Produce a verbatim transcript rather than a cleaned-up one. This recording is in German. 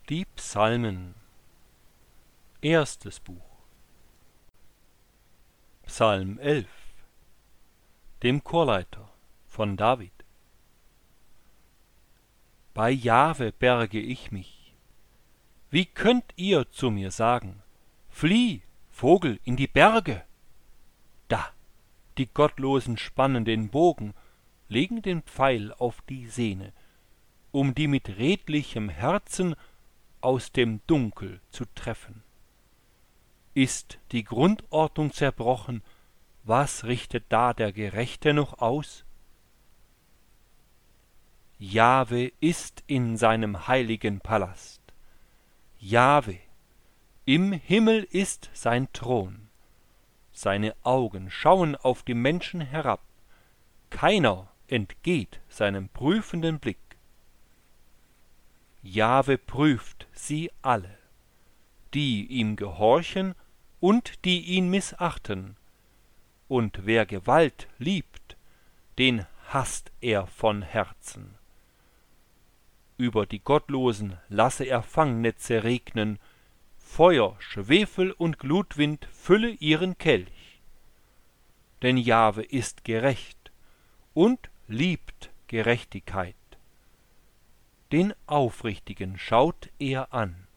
Die Psalmen. Erstes Buch. Psalm elf. Dem Chorleiter von David. Bei Jahwe berge ich mich. Wie könnt ihr zu mir sagen: Flieh, Vogel, in die Berge? Da, die Gottlosen spannen den Bogen, legen den Pfeil auf die Sehne, um die mit redlichem Herzen aus dem Dunkel zu treffen. Ist die Grundordnung zerbrochen, was richtet da der Gerechte noch aus? Jahwe ist in seinem heiligen Palast. Jahwe, im Himmel ist sein Thron. Seine Augen schauen auf die Menschen herab. Keiner entgeht seinem prüfenden Blick. Jahwe prüft sie alle, die ihm gehorchen und die ihn missachten. Und wer Gewalt liebt, den hasst er von Herzen. Über die Gottlosen lasse er Fangnetze regnen, Feuer, Schwefel und Glutwind fülle ihren Kelch. Denn Jahwe ist gerecht und liebt Gerechtigkeit. Den Aufrichtigen schaut er an.